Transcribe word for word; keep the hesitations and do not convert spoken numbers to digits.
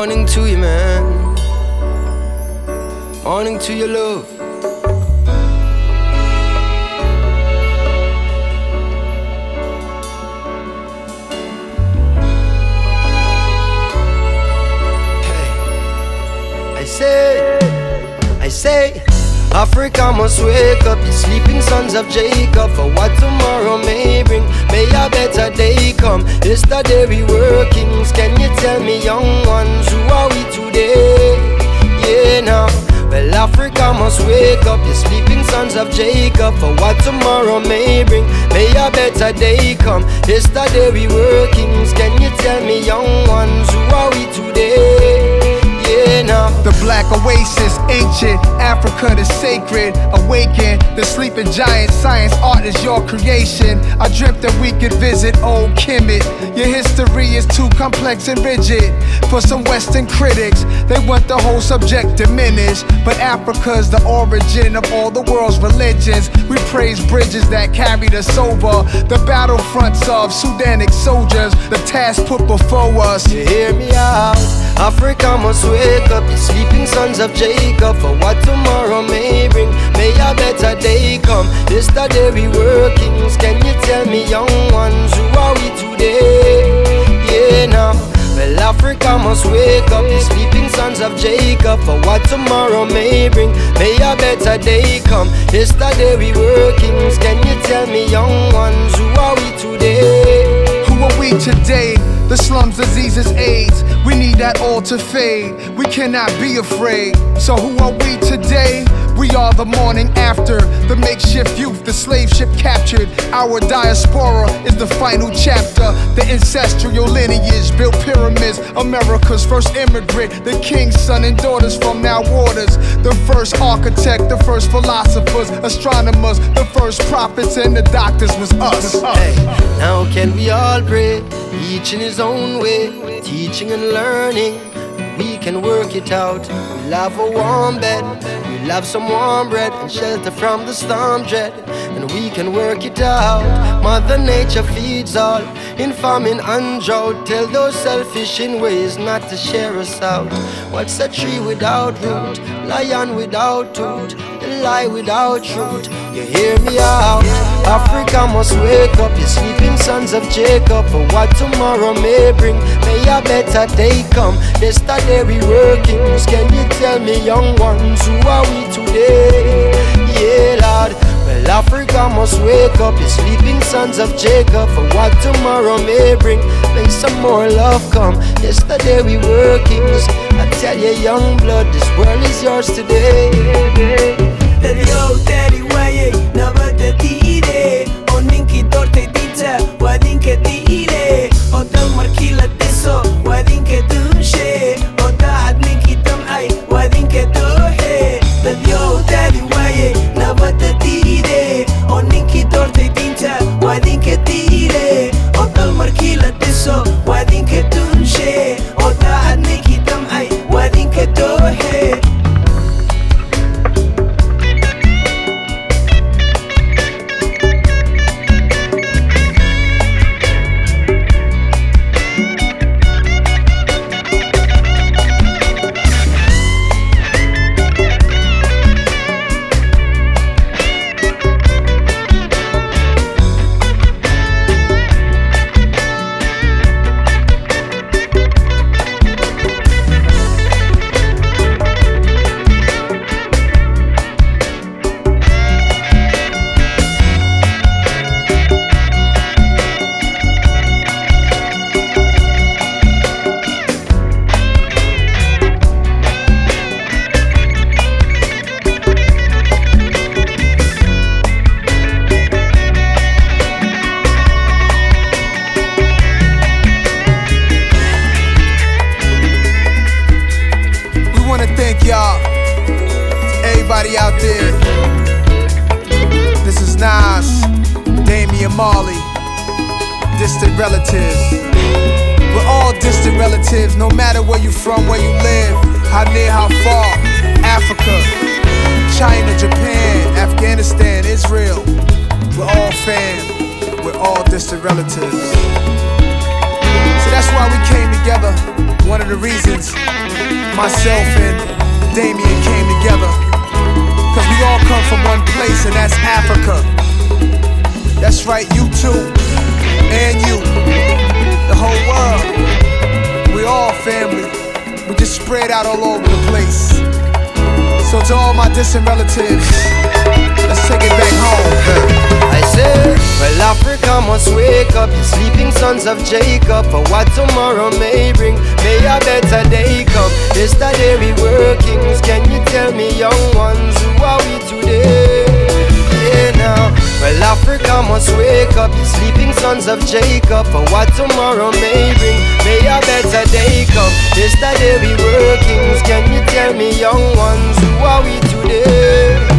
Morning to you, man. Morning to your love. Hey, I say, I say, Africa must wake up, the sleeping sons of Jacob, for what tomorrow may bring. May a better day come. Yesterday we were kings. Can you tell me, young ones, who are we today? Yeah, now. Well, Africa must wake up, the sleeping sons of Jacob, for what tomorrow may bring. May a better day come. Yesterday we were kings. Can you tell me, young ones, who are we today? Yeah, now. The black oasis, ancient Africa, the sacred. Awaken the sleeping giant. Science, art is your creation. I dreamt that we could visit old Kemet. Your history is too complex and rigid for some Western critics. They want the whole subject diminished, but Africa's the origin of all the world's religions. We praise bridges that carried us over the battlefronts of Sudanic soldiers, the task put before us. You hear me out? Africa must wake up, the sleeping sons of Jacob, for what tomorrow may bring. May a better day come. Yesterday we were kings. Can you tell me, young ones, who are we today? Yeah, now. Well, Africa must wake up, the sleeping sons of Jacob, for what tomorrow may bring. May a better day come. Yesterday we were kings. Can you tell me, young ones, who are we today? Who are we today? The slums, diseases, AIDS. We need that all to fade. We cannot be afraid. So who are we today? We are the morning after, the makeshift youth, the slave ship captured. Our diaspora is the final chapter. The ancestral lineage built pyramids. America's first immigrant, the king's son and daughters from now waters. The first architect, the first philosophers, astronomers, the first prophets, and the doctors was us. Hey, now can we all pray, each in his own way, teaching and learning? We can work it out. We'll have a warm bed, we'll have some warm bread and shelter from the storm dread, and we can work it out. Mother Nature feeds all in famine and drought. Tell those selfish in ways not to share us out. What's a tree without root? Lion without tooth, the lie without truth. You hear me out? Africa must wake up, you sleeping sons of Jacob, for what tomorrow may bring. May a better day come. Yesterday we were kings. Can you tell me, young ones, who are we today? Yeah, Lord. Well, Africa must wake up, you sleeping sons of Jacob, for what tomorrow may bring. May some more love come. Yesterday we were kings. I tell you, young blood, this world is yours today. Yo, daddy, waye, nabata tire. Oninki dorte pizza, wadinke tire. Otal markila teso, wadinke tumshe. Otaad ninki tamay, wadinke tohe. Yo, daddy, waye, nabata tire. Oninki dorte pizza, wadinke tire. Otal markila teso, wadinke tumshe. Otaad ninki tamay, wadinke tohe. Y'all, everybody out there, this is Nas, Damian Marley, distant relatives. We're all distant relatives, no matter where you from, where you live, how near, how far. Africa, China, Japan, Afghanistan, Israel. We're all fam, we're all distant relatives. So that's why we came together. together, one of the reasons myself and Damien came together, cause we all come from one place, and that's Africa. That's right, you too, and you, the whole world. We all family, we just spread out all over the place. So to all my distant relatives, let's take it back home. I say, well, Africa must wake up, the sleeping sons of Jacob, for what tomorrow may bring. May a better day come. Yesterday we were kings. Can you tell me, young ones, who are we today? Yeah, now. Well, Africa must wake up, the sleeping sons of Jacob, for what tomorrow may bring. May a better day come. Yesterday we were kings. Can you tell me, young ones, who are we today?